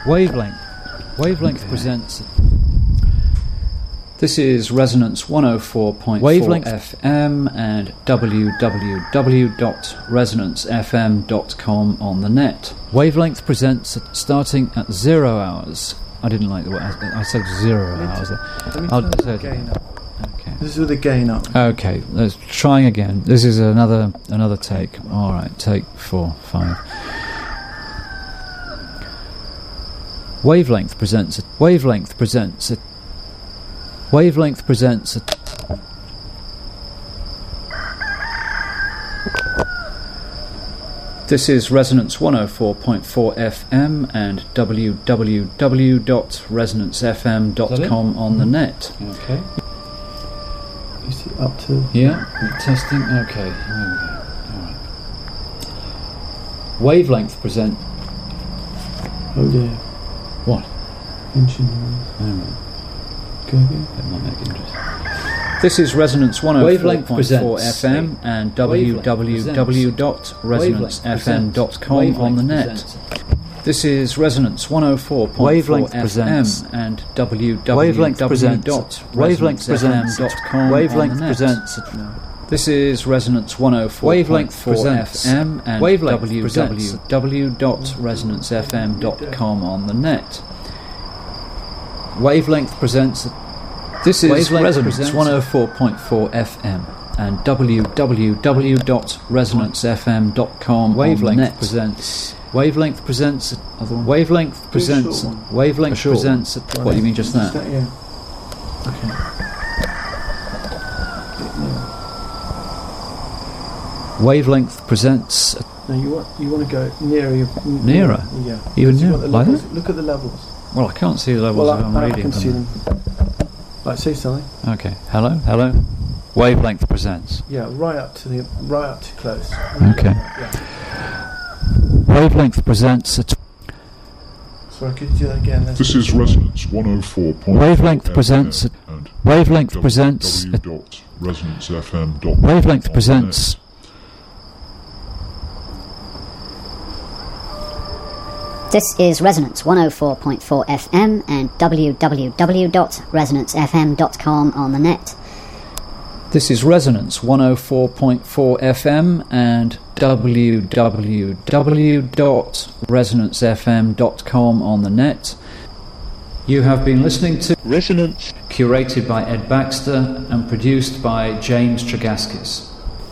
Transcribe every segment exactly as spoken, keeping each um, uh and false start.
Wavelength. Wavelength okay. presents. This is Resonance one oh four point four F M and w w w dot resonance f m dot com on the net. Wavelength presents starting at zero hours. I didn't like the way I, I said zero hours. I'll say gain up. Okay. This is with the gain up. Okay, let's trying again. This is another another take. All right, take four, five. Wavelength presents. Wavelength presents. Wavelength presents. This is Resonance one oh four point four F M and w w w dot resonance f m dot com on the net. Okay. You see up to... Yeah, testing. Okay, here we go. All right. Wavelength present... Oh dear. What? Engineering. Alright. Go again. That might make it interesting. This is Resonance one oh four point four F M and w w w dot resonance f m dot com on the net. This is Resonance one oh four point four F M and w w w dot resonance f m dot com on the net. This is Resonance one oh four point four F M and w w w dot resonance f m dot com on the net. Wavelength presents. This is Resonance one oh four point four F M and w w w dot resonance f m dot com on the net. Presents. Wavelength presents. Wavelength presents. Wavelength presents. What do you mean, just that? that yeah. Okay. Wavelength presents. No, you want you want to go nearer. Your, nearer. Yeah. Even nearer. Like that? Look at the levels. Well, I can't see the levels well, if I'm I, reading I can them. see them. Right, say something. Okay. Hello, hello. Wavelength presents. Yeah, right up to the right up to close. Okay. Yeah. Wavelength presents. A t- Sorry, could you do that again? Let's this is Resonance one oh four point four Wavelength presents. A and Wavelength presents. w w w dot resonance f m dot com Wavelength presents. This is Resonance one oh four point four F M and w w w dot resonance f m dot com on the net. This is Resonance one oh four point four F M and w w w dot resonance f m dot com on the net. You have been listening to Resonance, curated by Ed Baxter and produced by James Tregaskis.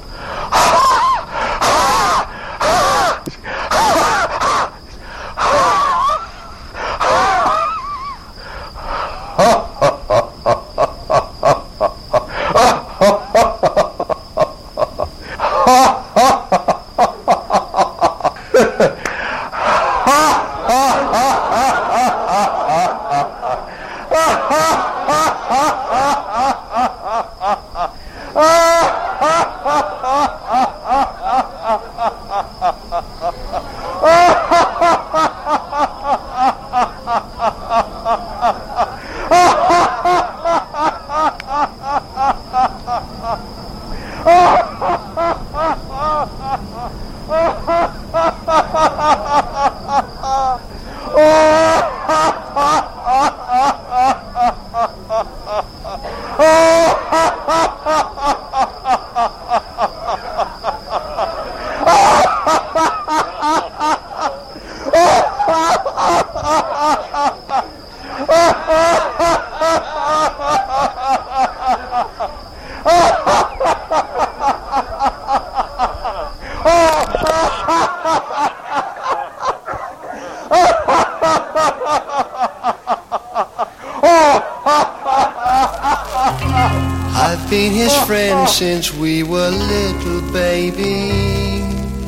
I've been his friend since we were little babies.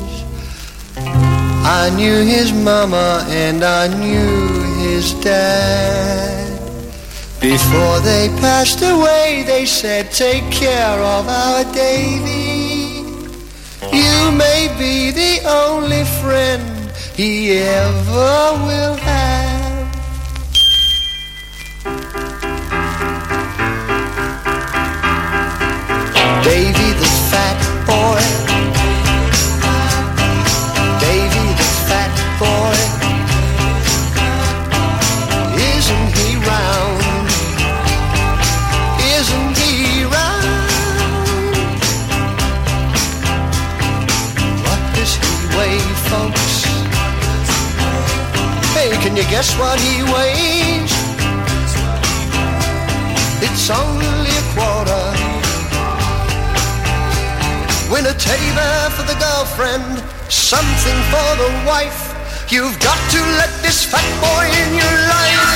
I knew his mama and I knew his dad. Before they passed away, they said, take care of our Davy. You may be the only friend he ever will have. Davy the fat boy, Davy the fat boy, Can you guess what he weighs? It's only a quarter. Win a teddy bear for the girlfriend, something for the wife. You've got to let this fat boy in your life.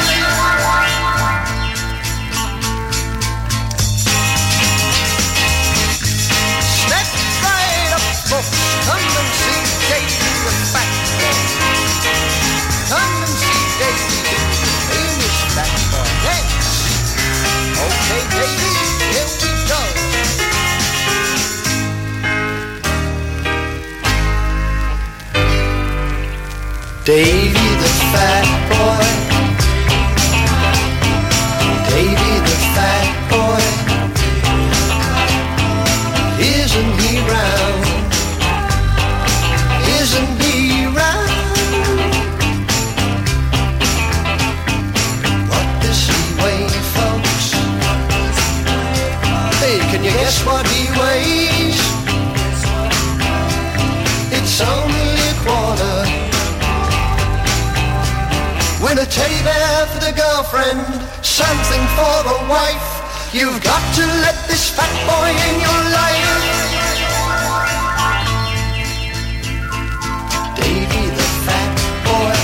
Step right up, folks. Come and see Davy the fat boy. Come and see Davy, the famous fat boy. Thanks. Okay, Davy, here we go. Davy the fat boy, Davy the fat boy, isn't he round, isn't he round? What does he weigh, folks? Hey, can you guess what he weighs? It's only a quarter. Win a teddy bear for the girlfriend, something for the wife. You've got to let this fat boy in your life. Davy the fat boy,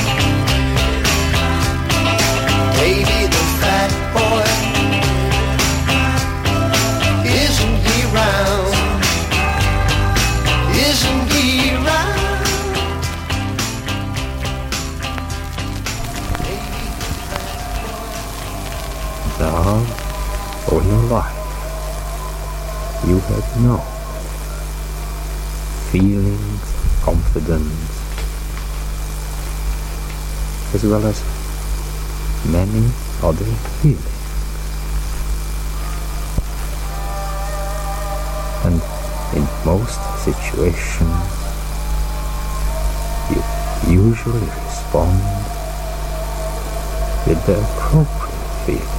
Davy the fat boy, isn't he round, isn't he round? Love all your life you have known feelings of confidence as well as many other feelings, and in most situations you usually respond with the appropriate feeling.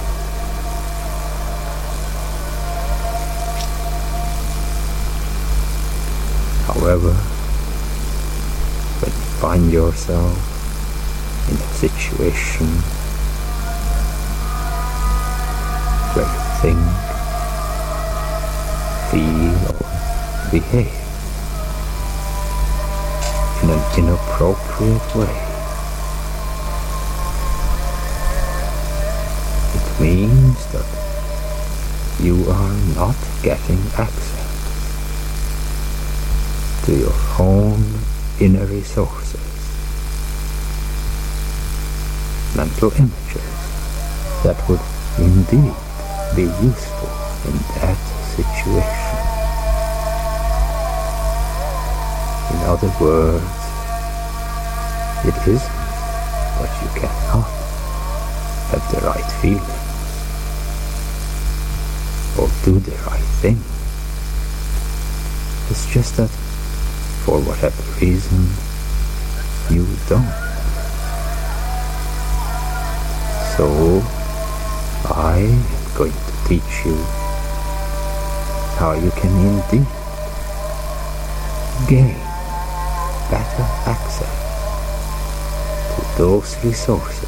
However, when you find yourself in a situation where you think, feel or behave in an inappropriate way, it means that you are not getting access to your own inner resources, mental images that would indeed be useful in that situation. In other words, it isn't that you cannot have the right feeling or do the right thing. It's just that for whatever reason, you don't. So, I am going to teach you how you can indeed gain better access to those resources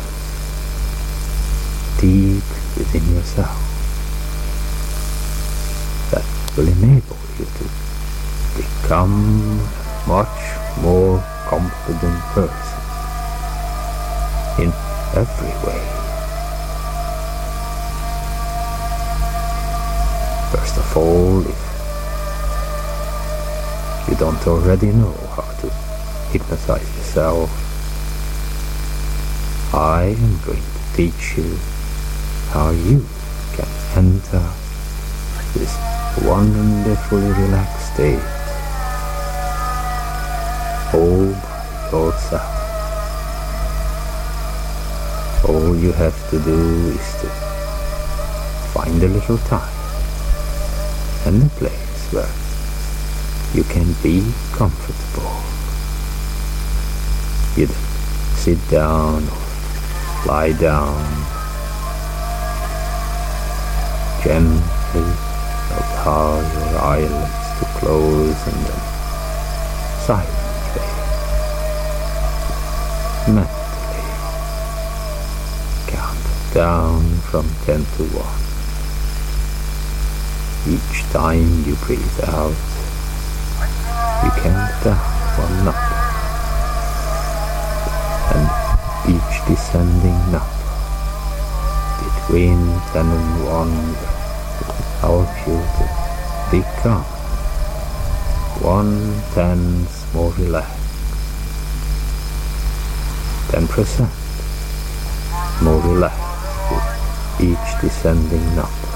deep within yourself that will enable you to become a much more confident person in every way. First of all, if you don't already know how to hypnotize yourself, I am going to teach you how you can enter this wonderfully relaxed state all by yourself. All you have to do is to find a little time and a place where you can be comfortable. You then sit down or lie down, gently allow your eyelids to close and then silently, mentally down from ten to one. Each time you breathe out, you count down one number, and each descending number between ten and one will help you to become one tenth more relaxed, ten percent more relaxed with each descending number.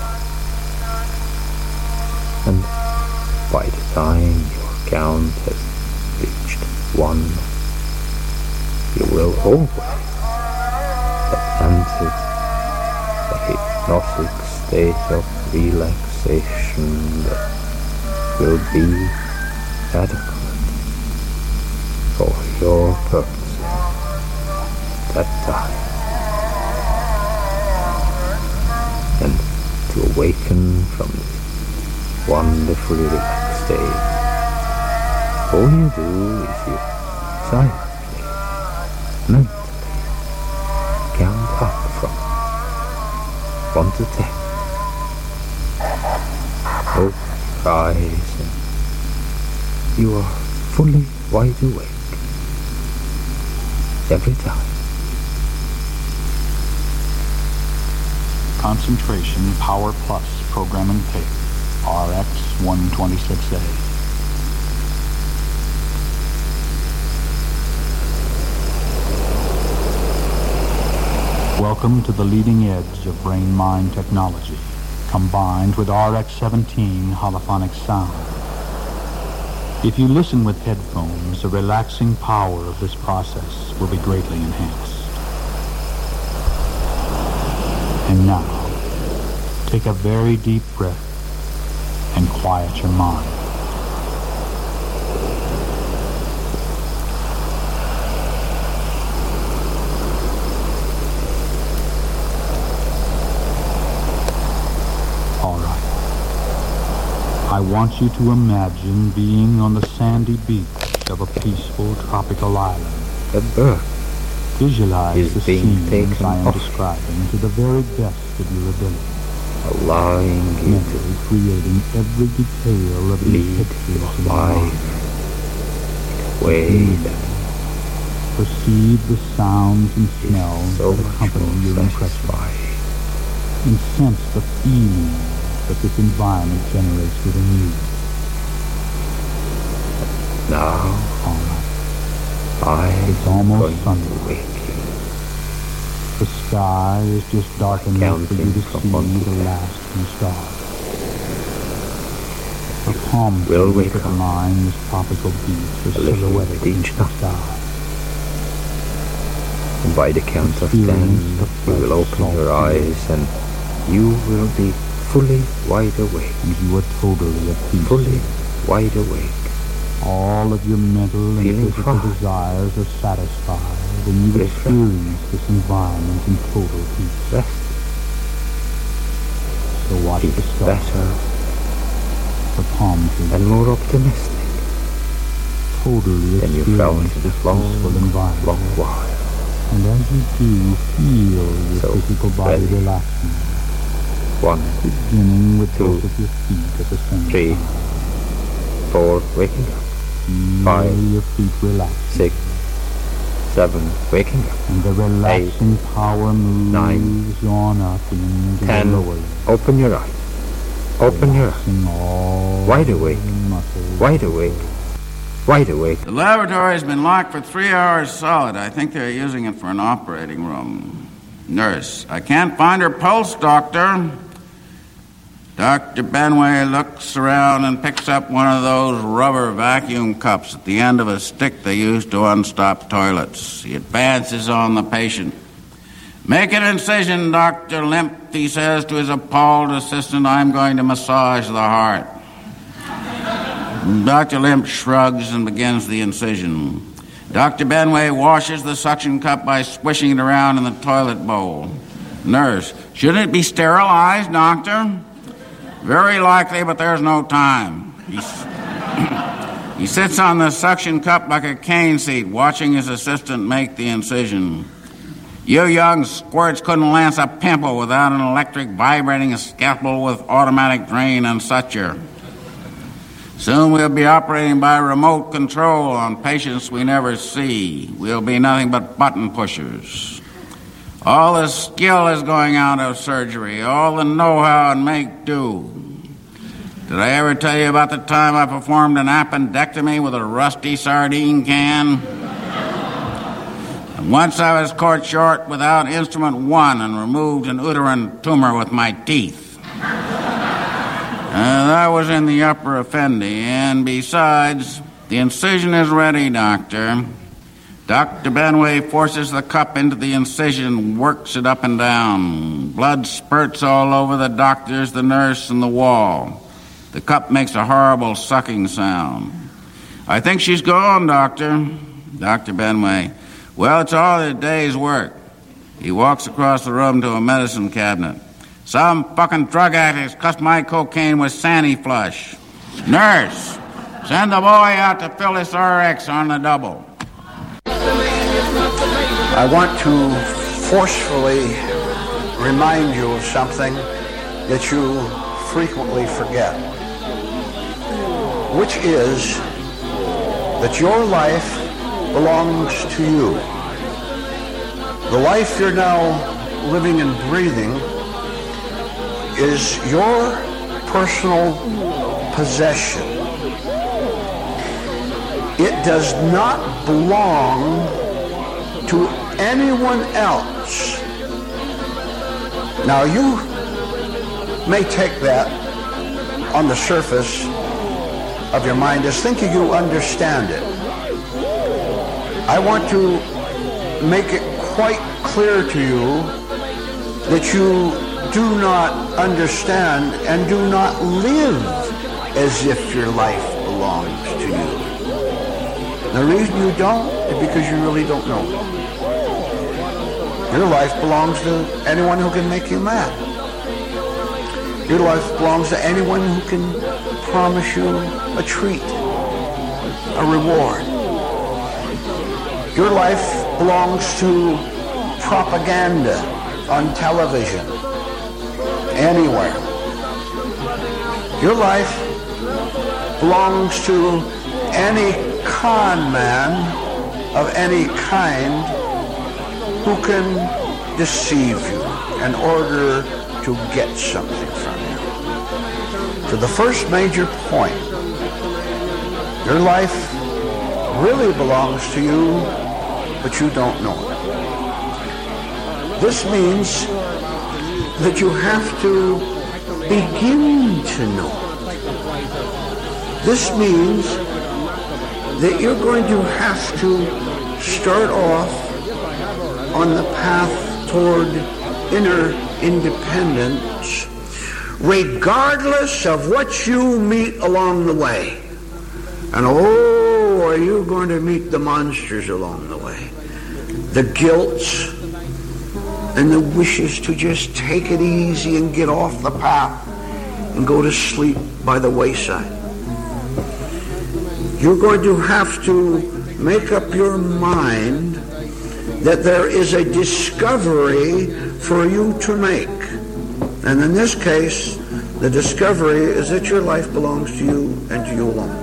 And by the time your count has reached one, you will always have entered a hypnotic state of relaxation that will be adequate for your purposes at that time. And to awaken from this wonderfully relaxed state, all you do is you silently, mentally count up from one to ten. Open your eyes and you are fully wide awake every time. Concentration Power Plus Programming Tape, R X one twenty-six A. Welcome to the leading edge of brain-mind technology, combined with R X seventeen holophonic sound. If you listen with headphones, the relaxing power of this process will be greatly enhanced. And now, take a very deep breath and quiet your mind. All right. I want you to imagine being on the sandy beach of a peaceful tropical island. A bird Visualize is the being scenes taken I am off, describing to the very best of your ability. allowing you Mentally creating every detail of to these lead pictures your in your mind. life in a way that Perceive the sounds and is smells so that much accompany your more impression, satisfying. and sense the feeling that this environment generates within you. Now All right. I'm It's almost going Sunday. to wake you. The sky is just dark enough for you Counting to from see one to the ten. last few stars. The palm will trees wake that up line this tropical beach are a little silhouetted with each against the night. sky. And by the count of ten, Experience the you will fresh open salt your air. eyes and you will be fully wide awake. And you are totally at peace. Fully wide awake. All of your mental and Feeling physical fine. desires are satisfied, and you Refreshed. experience this environment in total peace. Rested. So watch Feel the stars, better the palm trees, and more optimistic totally than you felt experience in this a long, peaceful environment. long while. And as you do, feel your So, physical body ready. relaxing, One, beginning with two, both of your feet at the same three, time. four, waking up. Feel five, your feet relax, Six, seven, waking up. and the relaxing power moves nine, on up into ten. the lower leg. Open your eyes. Open your eyes. Relaxing all Wide awake. the muscles. Wide awake. Wide awake. The laboratory has been locked for three hours solid. I think they're using it for an operating room. Nurse, I can't find her pulse, doctor. Doctor Benway looks around and picks up one of those rubber vacuum cups at the end of a stick they use to unstop toilets. He advances on the patient. Make an incision, Doctor Limp, he says to his appalled assistant. I'm going to massage the heart. Doctor Limp shrugs and begins the incision. Doctor Benway washes the suction cup by swishing it around in the toilet bowl. Nurse, shouldn't it be sterilized, doctor? Very likely, but there's no time. He, he sits on the suction cup like a cane seat, watching his assistant make the incision. You young squirts couldn't lance a pimple without an electric vibrating scalpel with automatic drain and suture. Soon we'll be operating by remote control on patients we never see. We'll be nothing but button pushers. All the skill is going out of surgery, all the know-how and make-do. Did I ever tell you about the time I performed an appendectomy with a rusty sardine can? And once I was caught short without instrument one and removed an uterine tumor with my teeth. Uh, that was in the upper effendi, and besides, the incision is ready, Doctor. Doctor Benway forces the cup into the incision, works it up and down. Blood spurts all over the doctors, the nurse, and the wall. The cup makes a horrible sucking sound. I think she's gone, Doctor. Doctor Benway. Well, it's all a day's work. He walks across the room to a medicine cabinet. Some fucking drug addicts cussed my cocaine with Sandy Flush. Nurse, send the boy out to fill this R X on the double. I want to forcefully remind you of something that you frequently forget, which is that your life belongs to you. The life you're now living and breathing is your personal possession. It does not belong to anyone else. Now you may take that on the surface of your mind as thinking you understand it. I want to make it quite clear to you that you do not understand and do not live as if your life belongs to you. The reason you don't is because you really don't know. Your life belongs to anyone who can make you mad. Your life belongs to anyone who can promise you a treat, a reward. Your life belongs to propaganda on television, anywhere. Your life belongs to any con man of any kind who can deceive you in order to get something from you. To the first major point, your life really belongs to you, but you don't know it. This means that you have to begin to know. This means that you're going to have to start off on the path toward inner independence, regardless of what you meet along the way. And oh, are you going to meet the monsters along the way? The guilts and the wishes to just take it easy and get off the path and go to sleep by the wayside. You're going to have to make up your mind that there is a discovery for you to make. And in this case, the discovery is that your life belongs to you and to you alone.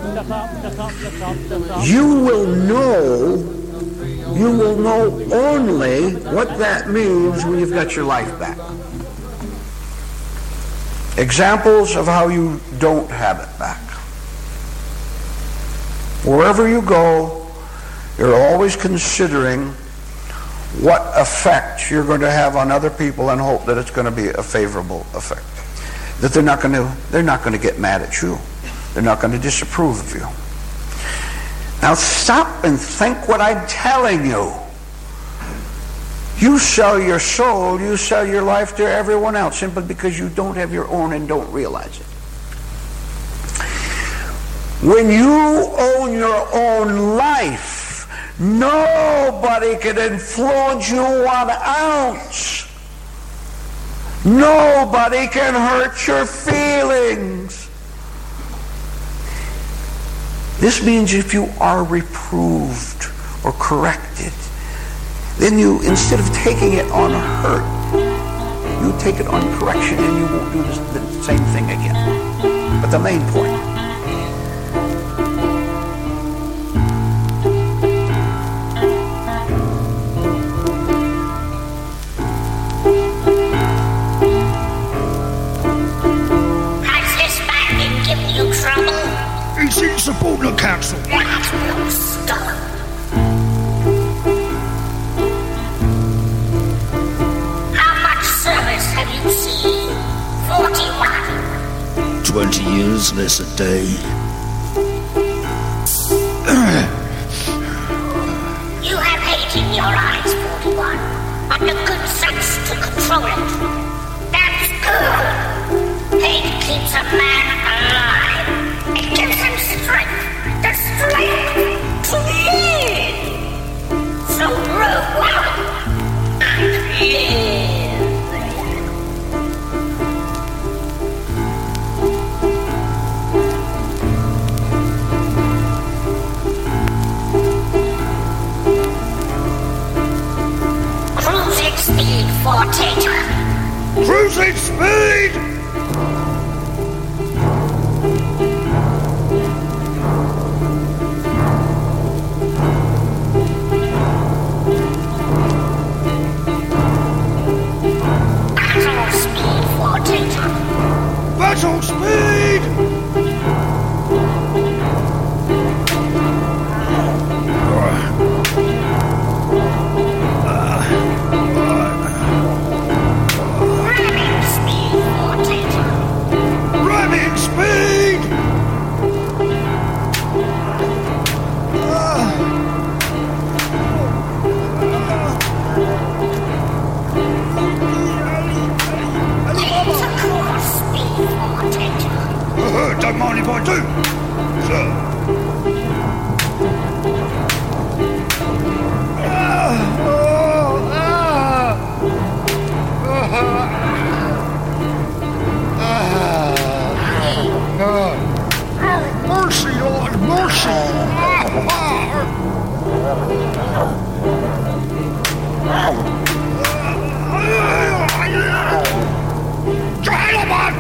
You will know, you will know only what that means when you've got your life back. Examples of how you don't have it back. Wherever you go, you're always considering what effect you're going to have on other people and hope that it's going to be a favorable effect. That they're not going to, they're not going to get mad at you. They're not going to disapprove of you. Now stop and think what I'm telling you. You sell your soul, you sell your life to everyone else simply because you don't have your own and don't realize it. When you own your own life, nobody can influence you one ounce. Nobody can hurt your feelings. This means if you are reproved or corrected, then you, instead of taking it on hurt, you take it on correction and you won't do this, the same thing again. But the main point, has this man been giving you trouble? He's in subordinate council. That will stop. Have you seen forty-one? Twenty years, less a day. You have hate in your eyes, forty-one, and the good sense to control it. That's good. Hate keeps a man alive. It gives him strength, the strength to live. So grow well and live. Speed for Tater. Cruising speed! Battle speed for Tater. Battle speed! Don't mind if I do, sir. Mercy, Lord, mercy! Gentlemen!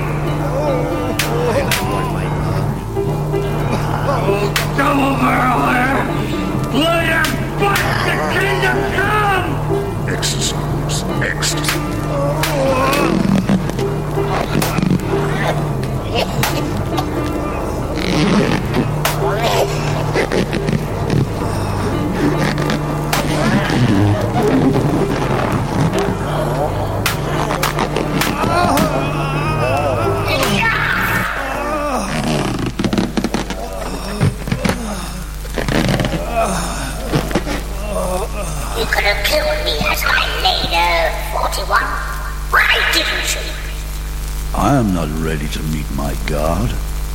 Come over there! Let him fight the kingdom come! Exercise, ecstasy. You could have killed me as my leader, forty-one. Why didn't you? I am not ready to meet my God.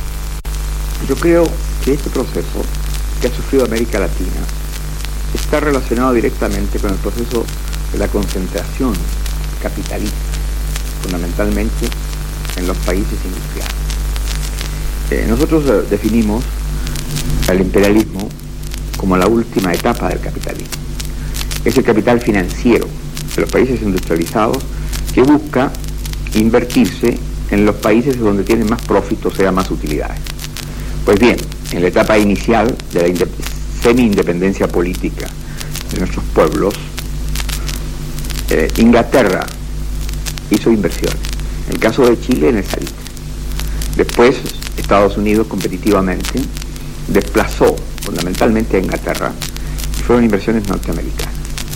Yo creo que este proceso que ha sufrido América Latina está relacionado directamente con el proceso de la concentración capitalista, fundamentalmente en los países industriales. Eh, nosotros eh, definimos el imperialismo como la última etapa del capitalismo. Es el capital financiero de los países industrializados que busca invertirse en los países donde tienen más profit, o sea, más utilidades. Pues bien, en la etapa inicial de la inde- semi-independencia política de nuestros pueblos, eh, Inglaterra hizo inversiones. En el caso de Chile, en el salitre. Después, Estados Unidos competitivamente desplazó fundamentalmente a Inglaterra y fueron inversiones norteamericanas.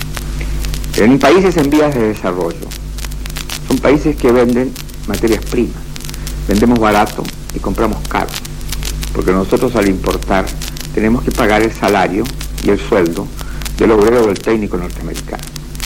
En países en vías de desarrollo, son países que venden materias primas. Vendemos barato y compramos caro, porque nosotros al importar tenemos que pagar el salario y el sueldo del obrero o del técnico norteamericano.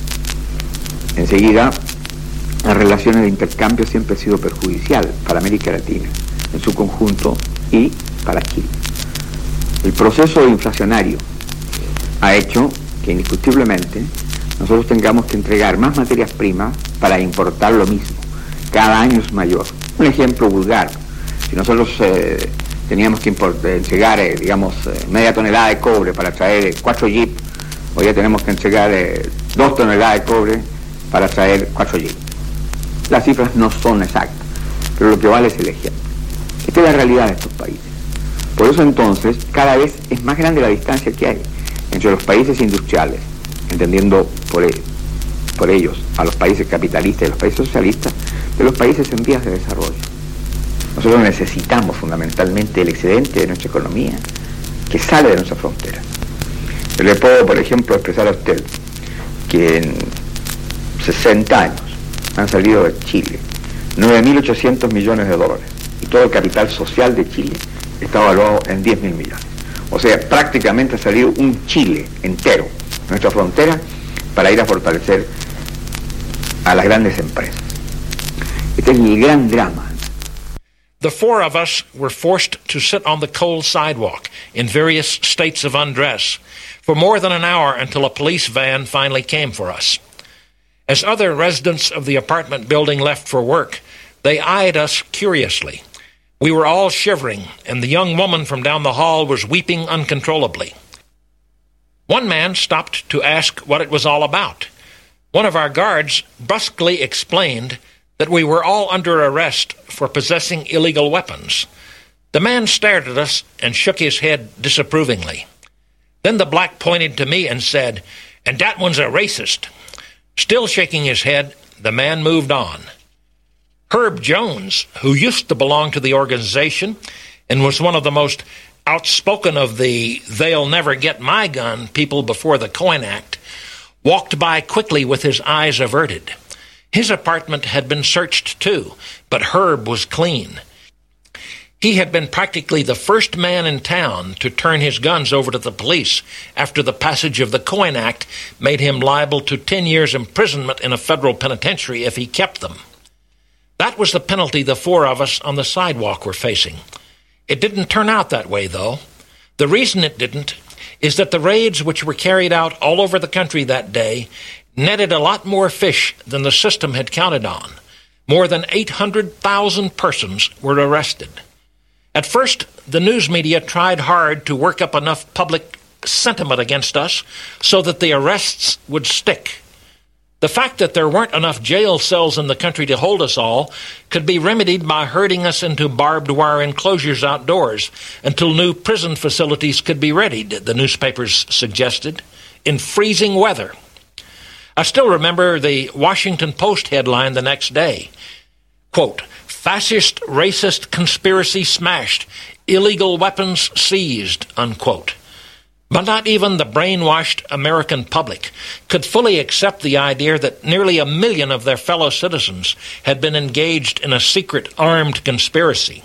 Enseguida, las relaciones de intercambio siempre han sido perjudicial para América Latina en su conjunto y para Chile. El proceso inflacionario ha hecho que indiscutiblemente nosotros tengamos que entregar más materias primas para importar lo mismo. Cada año es mayor. Un ejemplo vulgar: si nosotros eh, teníamos que importar, entregar, eh, digamos, eh, media tonelada de cobre para traer eh, cuatro jeeps, hoy ya tenemos que entregar eh, dos toneladas de cobre para traer cuatro jeeps. Las cifras no son exactas, pero lo que vale es el ejemplo. Esta es la realidad de estos países. Por eso entonces cada vez es más grande la distancia que hay entre los países industriales, entendiendo por, el, por ellos a los países capitalistas y los países socialistas, de los países en vías de desarrollo. Nosotros necesitamos fundamentalmente el excedente de nuestra economía que sale de nuestra frontera. Yo le puedo, por ejemplo, expresar a usted que en sesenta años han salido de Chile nueve mil ochocientos millones de dólares y todo el capital social de Chile está evaluado en diez mil millones. O sea, prácticamente ha salido un Chile entero de nuestra frontera para ir a fortalecer a las grandes empresas. Este es el gran drama. The four of us were forced to sit on the cold sidewalk in various states of undress for more than an hour until a police van finally came for us. As other residents of the apartment building left for work, they eyed us curiously. We were all shivering, and the young woman from down the hall was weeping uncontrollably. One man stopped to ask what it was all about. One of our guards brusquely explained that we were all under arrest for possessing illegal weapons. The man stared at us and shook his head disapprovingly. Then the black pointed to me and said, "And that one's a racist." Still shaking his head, the man moved on. Herb Jones, who used to belong to the organization and was one of the most outspoken of the "they'll never get my gun" people before the Coin Act, walked by quickly with his eyes averted. His apartment had been searched too, but Herb was clean. He had been practically the first man in town to turn his guns over to the police after the passage of the Coin Act made him liable to ten years imprisonment in a federal penitentiary if he kept them. That was the penalty the four of us on the sidewalk were facing. It didn't turn out that way, though. The reason it didn't is that the raids which were carried out all over the country that day netted a lot more fish than the system had counted on. More than eight hundred thousand persons were arrested. At first, the news media tried hard to work up enough public sentiment against us so that the arrests would stick. The fact that there weren't enough jail cells in the country to hold us all could be remedied by herding us into barbed wire enclosures outdoors until new prison facilities could be readied, the newspapers suggested, in freezing weather. I still remember the Washington Post headline the next day. Quote, "Fascist racist conspiracy smashed, illegal weapons seized," unquote. But not even the brainwashed American public could fully accept the idea that nearly a million of their fellow citizens had been engaged in a secret armed conspiracy.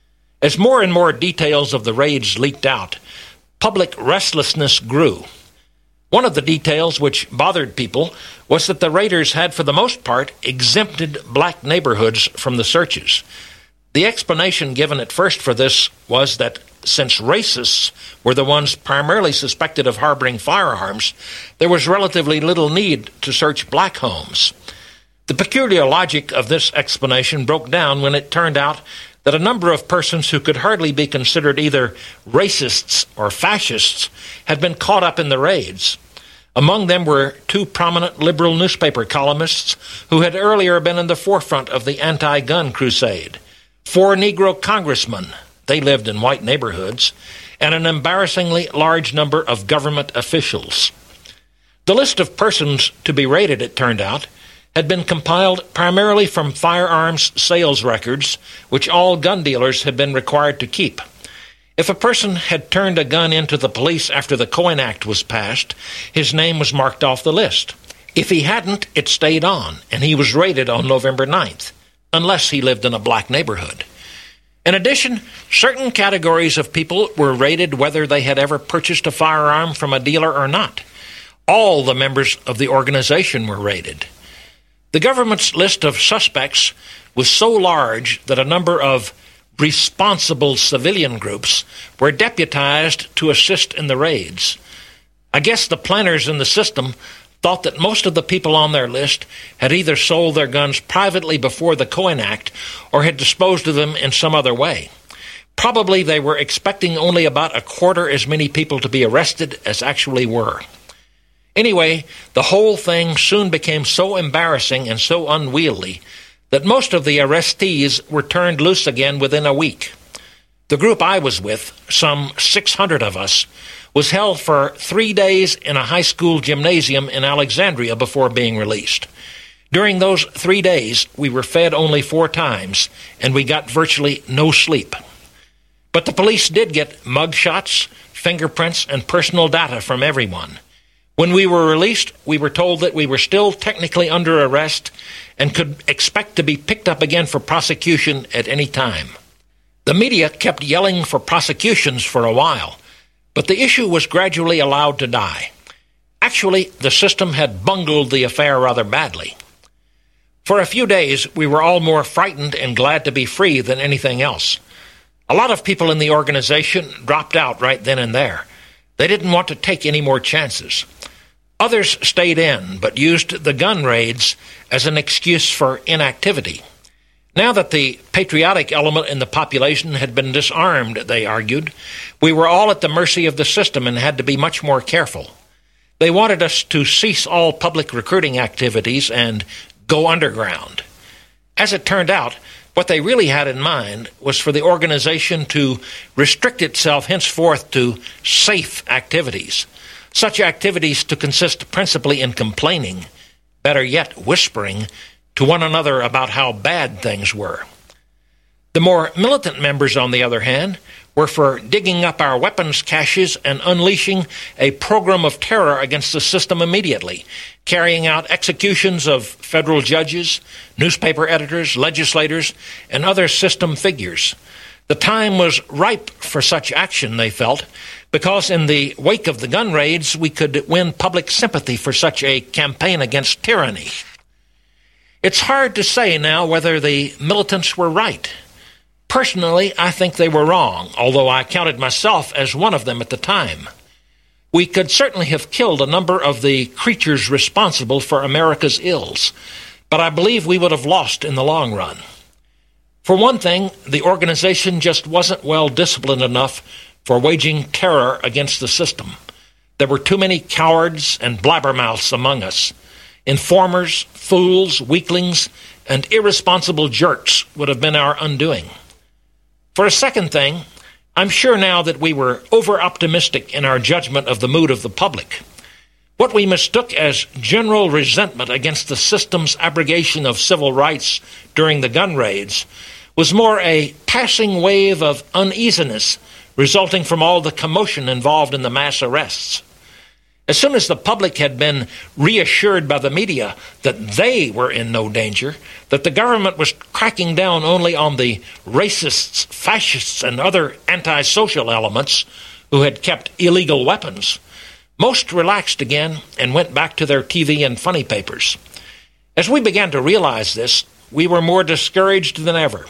As more and more details of the raids leaked out, public restlessness grew. One of the details which bothered people was that the raiders had, for the most part, exempted black neighborhoods from the searches. The explanation given at first for this was that since racists were the ones primarily suspected of harboring firearms, there was relatively little need to search black homes. The peculiar logic of this explanation broke down when it turned out that a number of persons who could hardly be considered either racists or fascists had been caught up in the raids. Among them were two prominent liberal newspaper columnists who had earlier been in the forefront of the anti-gun crusade, four Negro congressmen, they lived in white neighborhoods, and an embarrassingly large number of government officials. The list of persons to be raided, it turned out, had been compiled primarily from firearms sales records, which all gun dealers had been required to keep. If a person had turned a gun into the police after the Coin Act was passed, his name was marked off the list. If he hadn't, it stayed on, and he was raided on November ninth, unless he lived in a black neighborhood. In addition, certain categories of people were raided whether they had ever purchased a firearm from a dealer or not. All the members of the organization were raided. The government's list of suspects was so large that a number of responsible civilian groups were deputized to assist in the raids. I guess the planners in the system thought that most of the people on their list had either sold their guns privately before the Coin Act or had disposed of them in some other way. Probably they were expecting only about a quarter as many people to be arrested as actually were. Anyway, the whole thing soon became so embarrassing and so unwieldy that most of the arrestees were turned loose again within a week. The group I was with, some six hundred of us, was held for three days in a high school gymnasium in Alexandria before being released. During those three days, we were fed only four times, and we got virtually no sleep. But the police did get mug shots, fingerprints, and personal data from everyone. When we were released, we were told that we were still technically under arrest and could expect to be picked up again for prosecution at any time. The media kept yelling for prosecutions for a while, but the issue was gradually allowed to die. Actually, the system had bungled the affair rather badly. For a few days, we were all more frightened and glad to be free than anything else. A lot of people in the organization dropped out right then and there. They didn't want to take any more chances. Others stayed in, but used the gun raids as an excuse for inactivity. Now that the patriotic element in the population had been disarmed, they argued, we were all at the mercy of the system and had to be much more careful. They wanted us to cease all public recruiting activities and go underground. As it turned out, what they really had in mind was for the organization to restrict itself henceforth to safe activities, such activities to consist principally in complaining, better yet whispering, to one another about how bad things were. The more militant members, on the other hand, were for digging up our weapons caches and unleashing a program of terror against the system immediately, carrying out executions of federal judges, newspaper editors, legislators, and other system figures. The time was ripe for such action, they felt, because in the wake of the gun raids, we could win public sympathy for such a campaign against tyranny. It's hard to say now whether the militants were right. Personally, I think they were wrong, although I counted myself as one of them at the time. We could certainly have killed a number of the creatures responsible for America's ills, but I believe we would have lost in the long run. For one thing, the organization just wasn't well disciplined enough for waging terror against the system. There were too many cowards and blabbermouths among us. Informers, fools, weaklings, and irresponsible jerks would have been our undoing. For a second thing, I'm sure now that we were over-optimistic in our judgment of the mood of the public. What we mistook as general resentment against the system's abrogation of civil rights during the gun raids was more a passing wave of uneasiness resulting from all the commotion involved in the mass arrests. As soon as the public had been reassured by the media that they were in no danger, that the government was cracking down only on the racists, fascists, and other antisocial elements who had kept illegal weapons, most relaxed again and went back to their T V and funny papers. As we began to realize this, we were more discouraged than ever.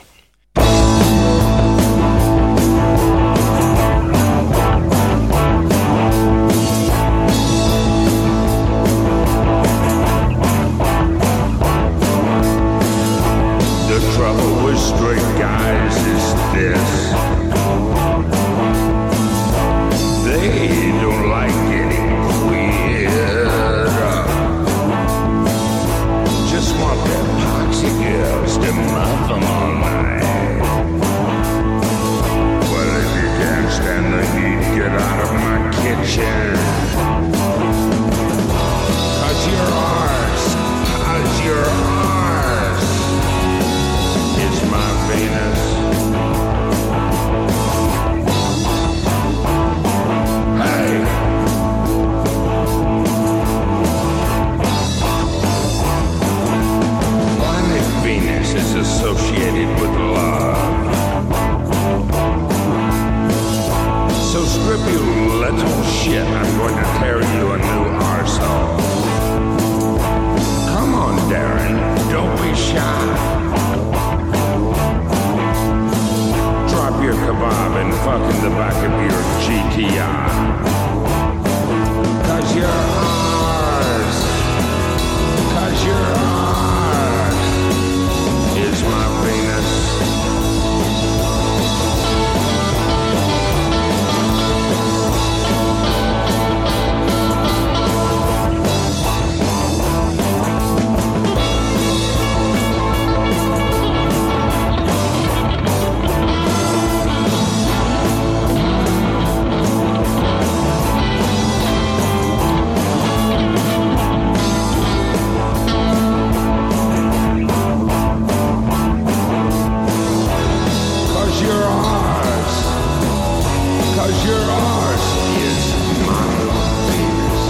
'cause you're ours. Yes, my little penis.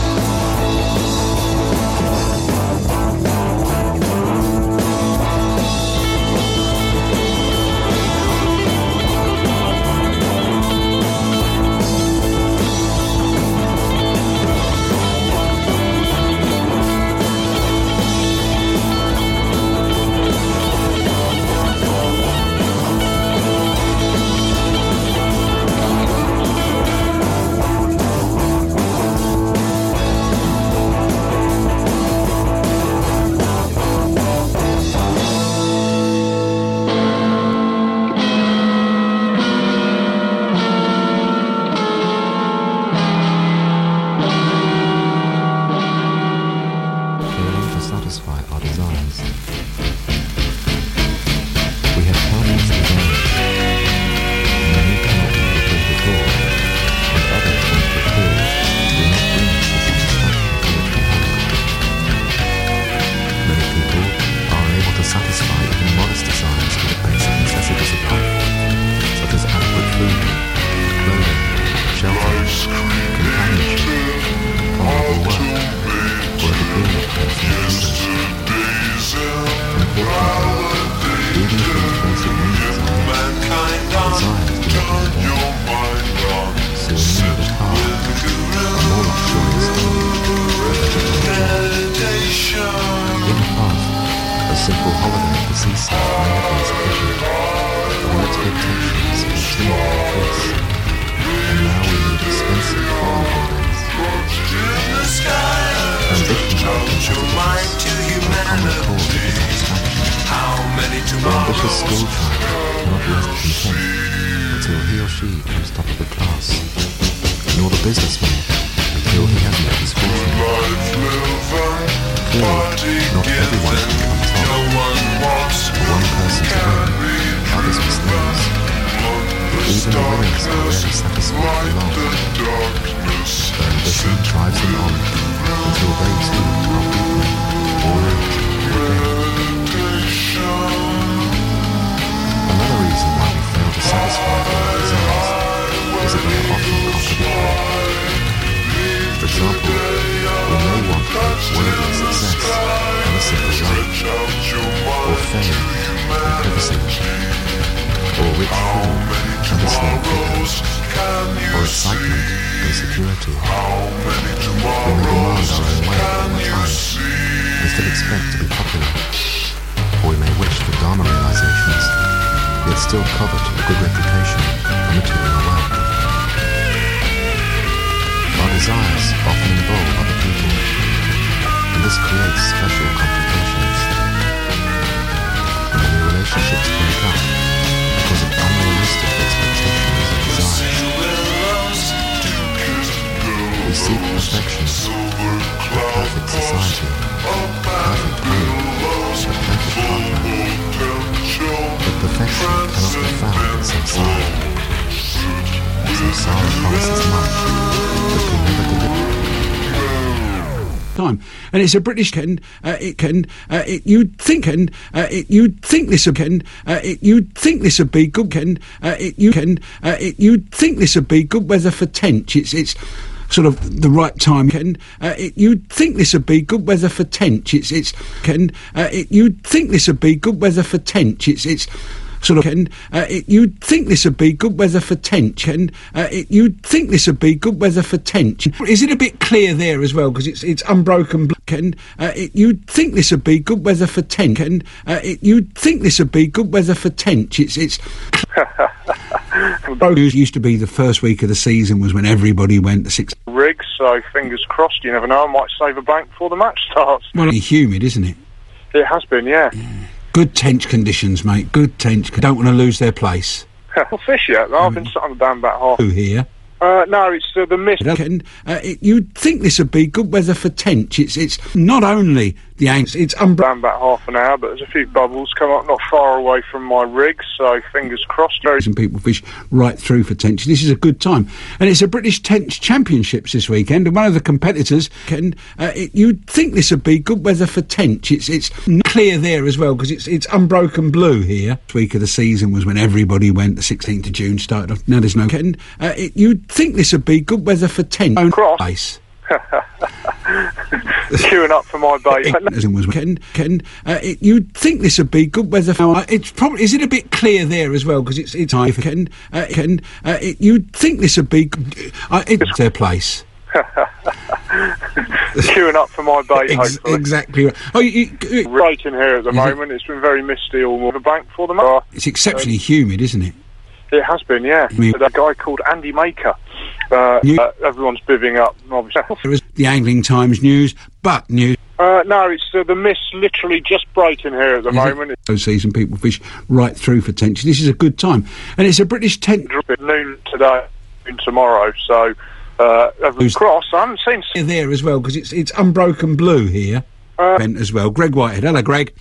And it's a British can, uh, it can, uh, it, you'd think, and uh, it, you'd think this would can, uh, it, you'd think this would be good, can, uh, it, you can, uh, it, you'd think this would be good weather for Tench. It's, it's sort of the right time, can, uh, it, you'd think this would be good weather for Tench. It's, it's, can, uh, it, you'd think this would be good weather for Tench. It's, it's, sort of, can, uh, it, you'd think this would be good weather for Tench, and uh, it, you'd think this would be good weather for Tench. Is it a bit clear there as well? Because it's it's unbroken. Can uh, it, you'd think this would be good weather for Tench, and uh, it, you'd think this would be good weather for Tench. It's it's. News used to be the first week of the season was when everybody went to six rigs. So fingers crossed. You never know. I might save a bank before the match starts. Well, it's humid, isn't it? It has been, yeah. yeah. Good Tench conditions, mate. Good Tench. Don't want to lose their place. Well, fish yet? No, I've been sat on the down about half. Who here? Uh, no, it's uh, the mist. And, uh, it, you'd think this would be good weather for Tench. It's it's not only the angst. It's unbroken. Around about half an hour, but there's a few bubbles come up not far away from my rig, so fingers crossed. Very Some people fish right through for tench. This is a good time, and it's a British Tench Championships this weekend, and one of the competitors can. Uh, it, you'd think this would be good weather for tench. It's it's clear there as well because it's it's unbroken blue here. This week of the season was when everybody went. The sixteenth of June started off. Now there's no. Can, uh, it, you'd think this would be good weather for tench. Cross. Queuing up for my bait. Was can, can, uh, it, you'd think this would be good weather for. Uh, it's probably is it a bit clear there as well because it's it's high for can uh, can uh, it, you'd think this would be uh, it's their place. Queuing up for my bait. Ex- hopefully. Exactly. Right. Oh, you, you, right in here at the is moment. It? It's been very misty all morning. The bank for them. Uh, it's exceptionally um, humid, isn't it? It has been, yeah. Me. That guy called Andy Maker. Uh, uh, everyone's bivvying up, obviously. There is the Angling Times news, but news. Uh, no, it's uh, the mist literally just breaking here at the is moment. Those season people fish right through for tench. This is a good time, and it's a British tench. Noon today, noon tomorrow. So, uh, everyone's cross. I haven't seen there as well because it's it's unbroken blue here. Uh, as well. Greg Whitehead. Hello, Greg.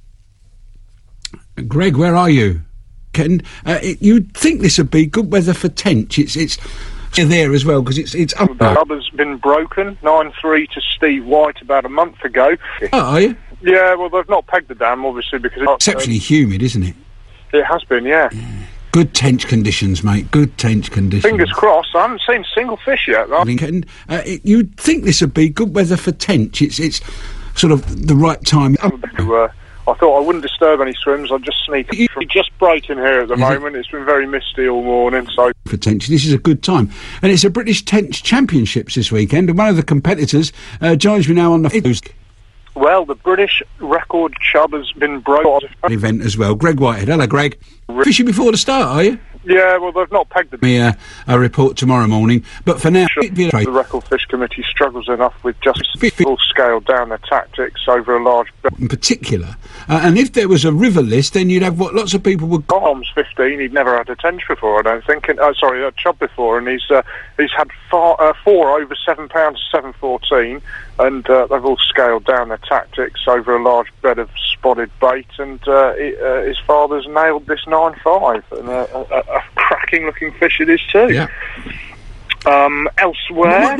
Greg, where are you? Can uh, it, you'd think this would be good weather for tench? It's it's there as well because it's it's. Um, the hub has been broken. nine three to Steve White about a month ago. Oh, are you? Yeah, well, they've not pegged the dam obviously because it's exceptionally um, humid, isn't it? It has been, yeah. yeah. Good tench conditions, mate. Good tench conditions. Fingers crossed. I haven't seen a single fish yet. Though. Can, uh, it, you'd think this would be good weather for tench. It's it's sort of the right time. Um, uh, I thought I wouldn't disturb any swims. I'd just sneak. It's just breaking here at the moment. It? It's been very misty all morning. So for tench, this is a good time, and it's a British Tench Championships this weekend. And one of the competitors uh, joins me now on the. Well, the British record chub has been broken. Event as well. Greg Whitehead. Hello, Greg. Fishing before the start, are you? Yeah, well, they've not pegged the... Me uh, a report tomorrow morning, but for now... The Record Fish Committee struggles enough with just full scale down their tactics over a large... In particular, uh, and if there was a river list, then you'd have what lots of people would... Tom's fifteen, he'd never had a tench before, I don't think, and, uh, sorry, a chub before, and he's uh, he's had far, uh, four over seven pounds, seven fourteen, and uh, they've all scaled down their tactics over a large bed of spotted bait, and uh, it, uh, his father's nailed this nine five, and uh, a, a, a cracking looking fish it is too. Yeah. Um, elsewhere...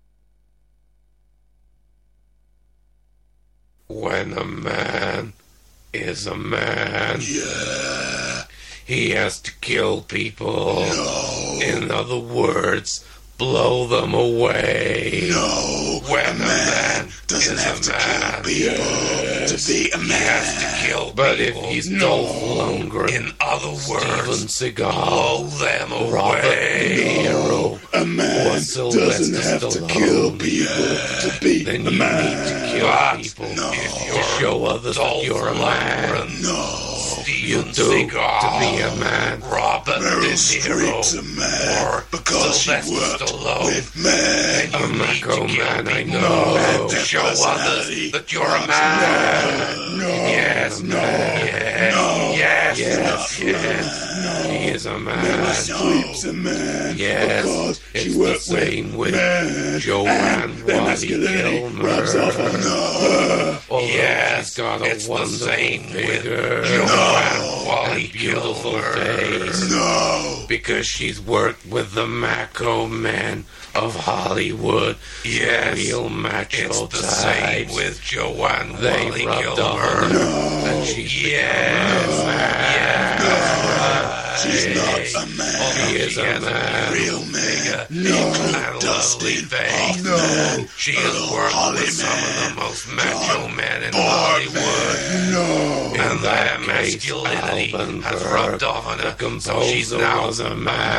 When a man is a man, yeah, he has to kill people. No. In other words, blow them away. No, when a man, a man doesn't have to man, kill people yes, to be a man. He has to kill but people. If he's no. Dolph Lundgren, in other words, Steven Seagal, blow them away. Robert De Niro, no, a man doesn't have Stallone, to kill people yeah. to be then a you man. Need to kill but people no. to show others that you're a man. No. You do Seagal, to be a man. Robert De Niro, a man because she worked Stallone, with men. A Mako man, I know. No, to show others that you're a man. No, no, yes, no, yes, no, yes, yes, yes, yes. No, he is a man. Meryl Streep's a man yes, because it's she the worked same with, with men. Joanne Wally Gilmer. Rubs off on her. Although yes, she's got a it's wonderful the same figure. with Joanne Wally and beautiful face. No, because she's worked with the Mako men of Hollywood. Yes, real macho it's the types. same with Joanne they Wally rubbed Gilmer. on her, no, and she's yes, become a man. yes, no, she's not a man. She is a man. Real man. No, Dustin Hoffman. No, she has worked Holly with some man. of the most macho men in Board Hollywood. Man. No, and their masculinity has rubbed off on her. So she's now a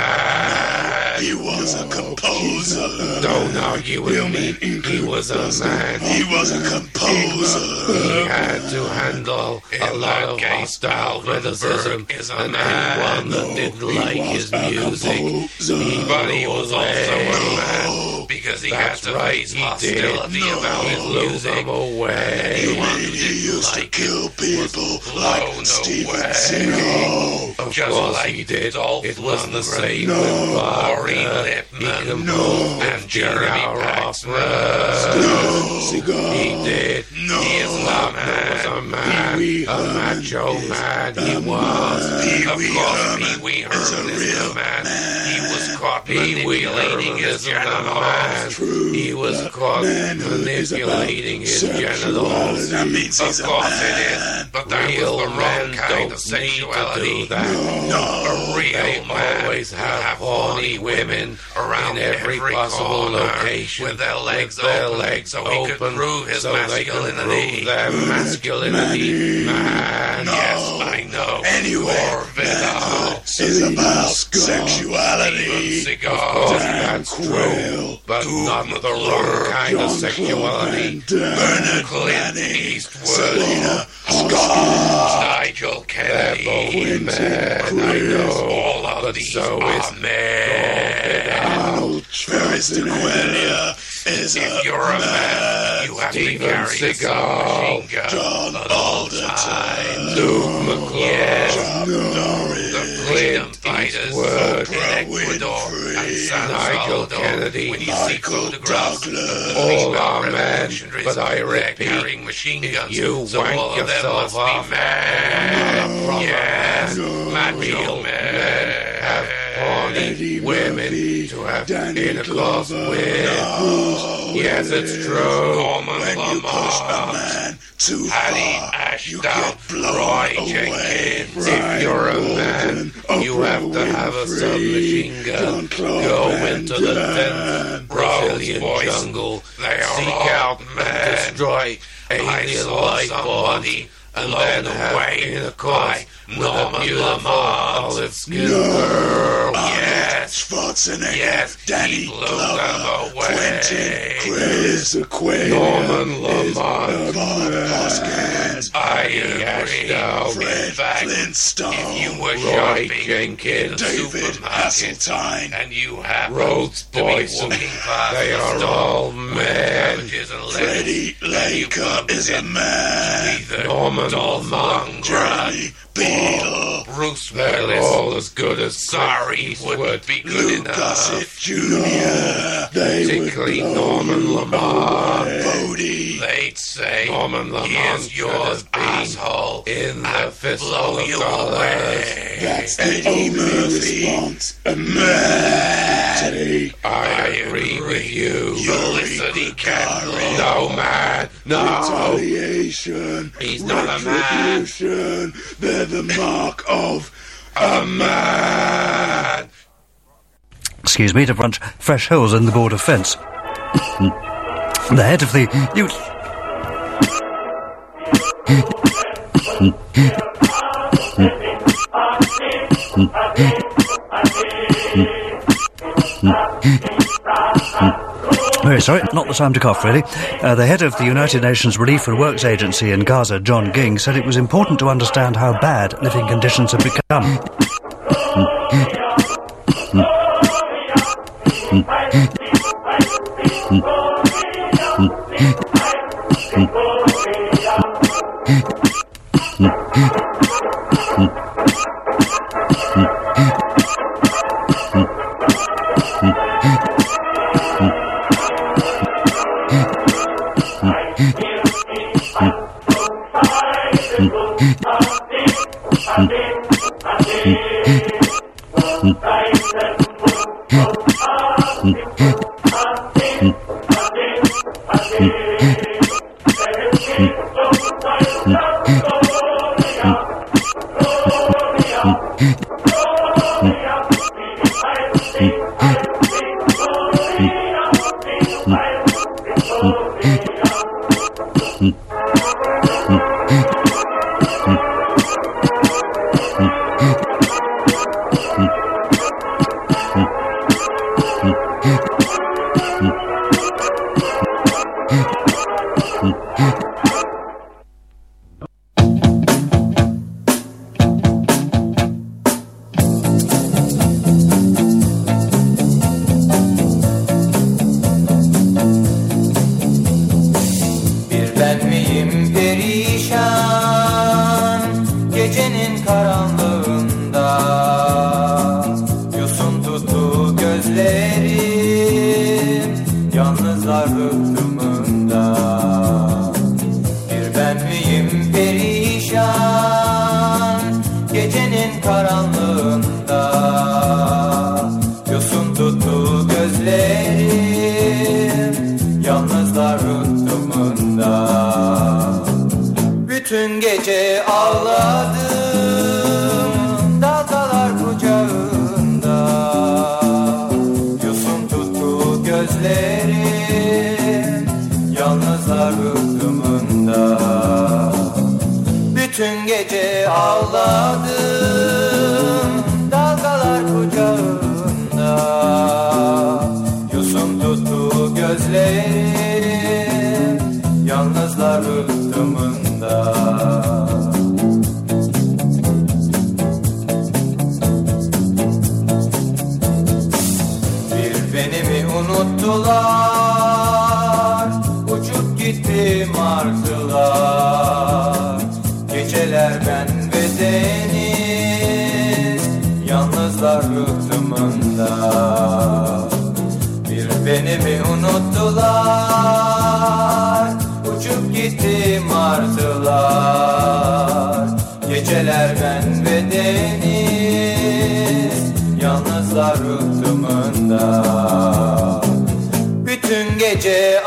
man. He was no. a composer. Don't argue with Real me. He was a man. He was a composer. He had to handle in a lot of case, hostile criticism, and anyone that didn't no, like his music, he but he was also away. a man because because he had to face hostility about his music. Away. Anyone who He didn't used like to kill it people was like blown Stephen away. Seagal. Of Just course like he did. It was the same No. with Maureen Lipman No. and Jeremy Paxman. No. He did. No. He is not was a man, Pee-wee a Herman macho is man. a He man. was. Pee-wee Of course, Herman Pee-wee is a Herman is real the man. man. He was caught Pee-wee manipulating Herman his is a man. genitals. True. He was The caught manhood is manipulating about his sexuality. genitals. That means he's Of a course man. it is. But that Real was the wrong men kind don't of sexuality. need to do that. No. A real They man always have, have horny women around in every, every possible corner location with their legs with their open, legs so he could open, prove his so they can masculinity. prove their masculinity. Man, No. yes, I know. Anyway, Or Vidal. is about sexuality. Seagal. Of course, that's true, but not the wrong kind of sexuality. Bernard Clint Manning, Eastwood, Selena Scott, Nigel Kennedy, Quentin man, I know all of but these so are is men. Ouch, Ferris Aqualia is If you're a man, you have Steven to carry Seagal, a submachine gun John at all times. Luke McClure, Yes. Chuck Norris, The freedom fighters Eastwood, in Ecuador and San Nigel Salvador. Kennedy, When you Michael see photographs Douglas, of all the are men, revolutionaries, but I they're repeat, carrying machine guns. you so wank all of them yourself must off. be men. No. Yes, No. macho Real men. have horny Eddie women Murphy, to have Danny intercourse Glover. with. No. Yes, it's true. Norman when Lamont, you push a man too Paddy far, Ashdown, you get blown Roy away. Jenkins. If you're a man, you have to have a submachine gun. Go into the dense Brazilian jungle. They are Seek all out men. and destroy alien life forms, and then have intercourse with a beautiful olive-skinned girl. Yes, Schwarzenegger, yes, Danny he blew them Glover, away. Quentin Chris Aquaria, Norman Lamont, Bob Hoskins, I agree. Ashdown, Fred fact, Flintstone, if you were Roy shopping Jenkins, in a David supermarket Hasseltine, and you happen Rhodes to be Boyson, walking past they the are store all with men. cabbages and lettuce, Freddie and you Laker bumped is a into man. either Norman Dolph Lamont, Lundgren Jeremy Beadle, Bruce they're Willis. all as good as Sorry, wouldn't be good Lou enough. Gossett Junior They particularly Norman Lamont, Bodie. They'd say, Norman Lamont here's your could have been asshole. in the I'd fistful blow of you dollars. away. That's the Eddie Murphy response. A man. I agree with you. Felicity Cameron. No, man. No. Retaliation. He's not a man. Retribution. They're the mark of A man. Excuse me, to punch fresh holes in the border fence. The head of the... You... Very sorry, not the time to cough, really. Uh, the head of the United Nations Relief and Works Agency in Gaza, John Ging, said it was important to understand how bad living conditions have become. gözlerim yalnızlar rıhtımında. Bir ben miyim perişan gecenin karanlığında, yosun tuttu gözlerim yalnızlar rıhtımında. Bütün gece ağladım dalgalar kucağında, yosun tuttu gözlerim yalnızlar rıhtımında. Bütün gece ağladım dalgalar kucağında, yosun tuttu gözlerim yalnızlar rıhtımında. Bir beni mi unuttular, uçup gitti martılar. Geceler ben ve deniz yalnızlar rıhtımında. Bir beni mi unuttular, uçup gitti martılar. Geceler ben ve deniz yalnızlar rıhtımında. Bütün gece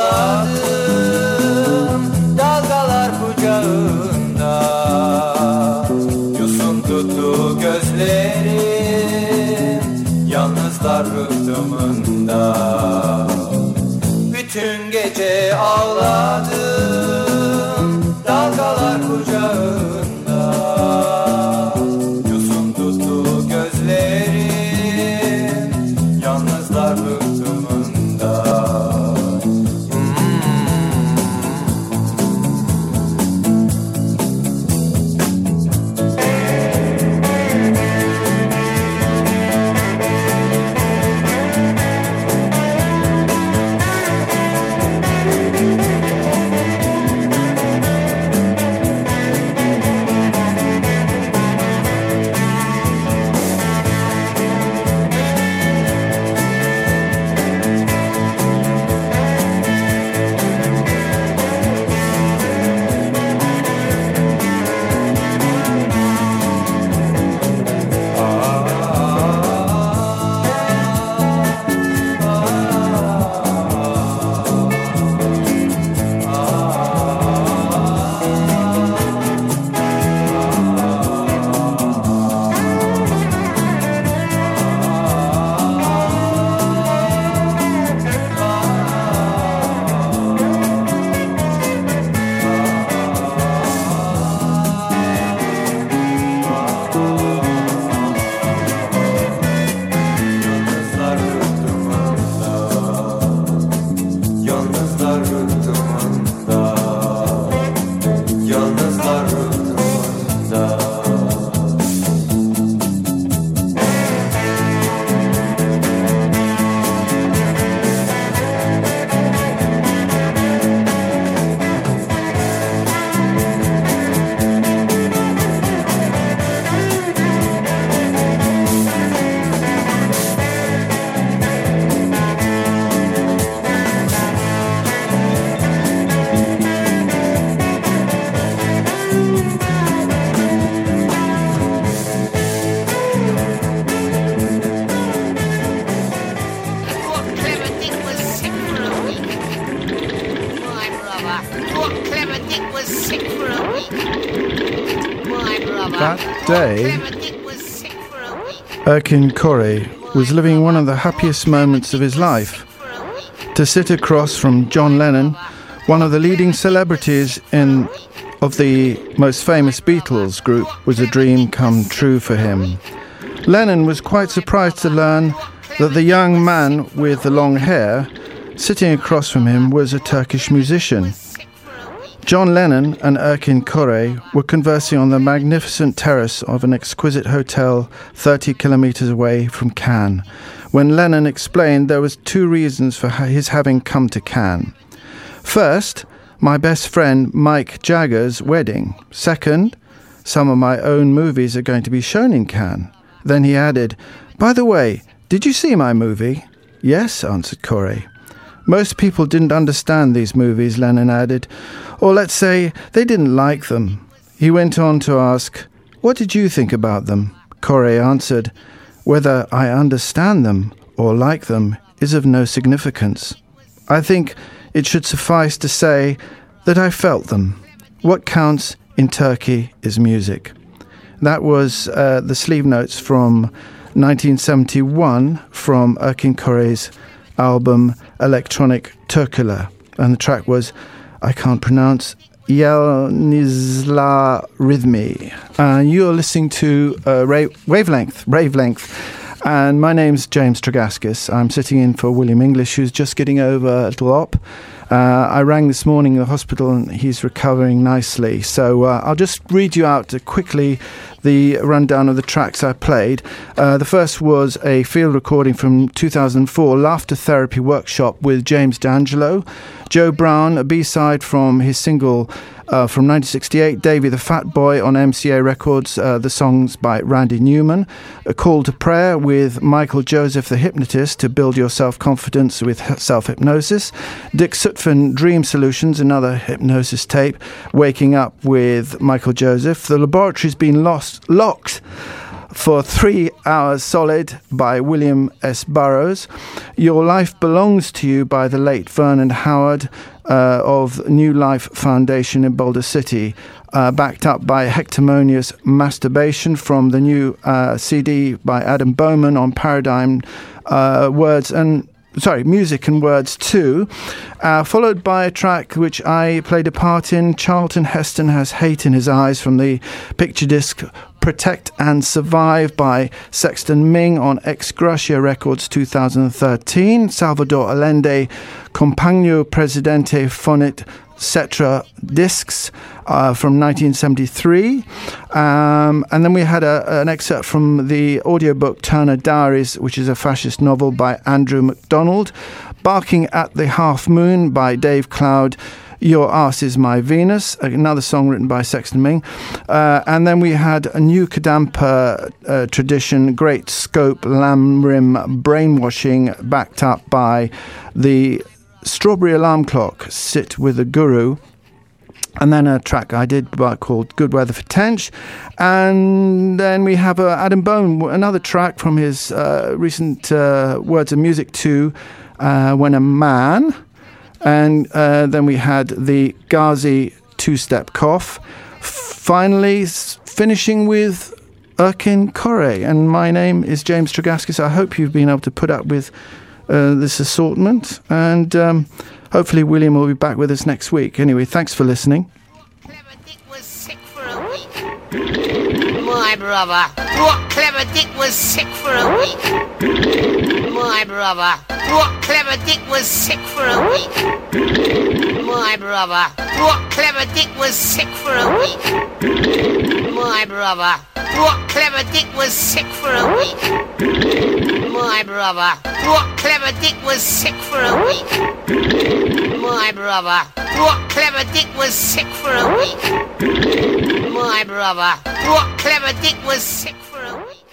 ağladım dalgalar kucağında, yosun tuttu gözlerim yalnızlar rıhtımında. Bütün gece ağladım dalgalar kucağında, yosun tuttu gözlerim yalnızlar rıhtımında. That day, Erkin Koray was living one of the happiest moments of his life. To sit across from John Lennon, one of the leading celebrities in of the most famous Beatles group, was a dream come true for him. Lennon was quite surprised to learn that the young man with the long hair sitting across from him was a Turkish musician. John Lennon and Erkin Koray were conversing on the magnificent terrace of an exquisite hotel thirty kilometres away from Cannes, when Lennon explained there was two reasons for his having come to Cannes. First, my best friend Mike Jagger's wedding. Second, some of my own movies are going to be shown in Cannes. Then he added, "By the way, did you see my movie?" Yes, answered Corey. Most people didn't understand these movies, Lennon added. Or let's say, they didn't like them. He went on to ask, what did you think about them? Corey answered, whether I understand them or like them is of no significance. I think it should suffice to say that I felt them. What counts in Turkey is music. That was uh, the sleeve notes from nineteen seventy-one from Erkin Koray's album Electronic Turkula. And the track was, I can't pronounce, Yelnizla Rhythmi. And you're listening to uh, Ra- Wavelength, Wavelength. And my name's James Tregaskis. I'm sitting in for William English, who's just getting over a little op. Uh, I rang this morning in the hospital and he's recovering nicely. So uh, I'll just read you out uh, quickly the rundown of the tracks I played. Uh, the first was a field recording from two thousand four, Laughter Therapy Workshop with James D'Angelo. Joe Brown, a B-side from his single uh, from nineteen sixty-eight, Davey the Fat Boy on M C A Records, uh, the songs by Randy Newman. A Call to Prayer with Michael Joseph the Hypnotist to build your self-confidence with self-hypnosis. Dick Sutphin, Dream Solutions, another hypnosis tape. Waking Up with Michael Joseph. The Laboratory's Been Lost, Locked for three hours solid by William S. Burroughs. Your Life Belongs to You by the late Vernon Howard uh, of New Life Foundation in Boulder City, uh, backed up by Hectomonious Masturbation from the new uh, C D by Adam Bowman on Paradigm uh, Words and Sorry, Music and Words too, uh, followed by a track which I played a part in. Charlton Heston Has Hate in His Eyes from the picture disc Protect and Survive by Sexton Ming on Ex Gracia Records two thousand thirteen. Salvador Allende, Compagno Presidente Fonit Cetra discs uh, from nineteen seventy-three. Um, and then we had a, an excerpt from the audiobook Turner Diaries, which is a fascist novel by Andrew MacDonald. Barking at the Half Moon by Dave Cloud. Your Arse Is My Venus, another song written by Sexton Ming. Uh, and then we had a new Kadampa uh, tradition, Great Scope, Lamb Rim Brainwashing, backed up by the Strawberry Alarm Clock, Sit with the Guru. And then a track I did called Good Weather for Tench. And then we have uh, Adam Bone, another track from his uh, recent uh, Words of Music two, uh, When a Man. And uh, then we had the Ghazi two-step cough. Finally, finishing with Erkin Koray. And my name is James Tregaskis. I hope you've been able to put up with uh, this assortment. And um, hopefully William will be back with us next week. Anyway, thanks for listening. My brother, what clever dick was sick for a week. My brother, what clever dick was sick for a week. My brother, what clever dick was sick for a week. My brother, what clever dick was sick for a week. My brother, what clever dick was sick for a week. My brother, what clever dick was sick for a week. My brother, what clever dick was sick for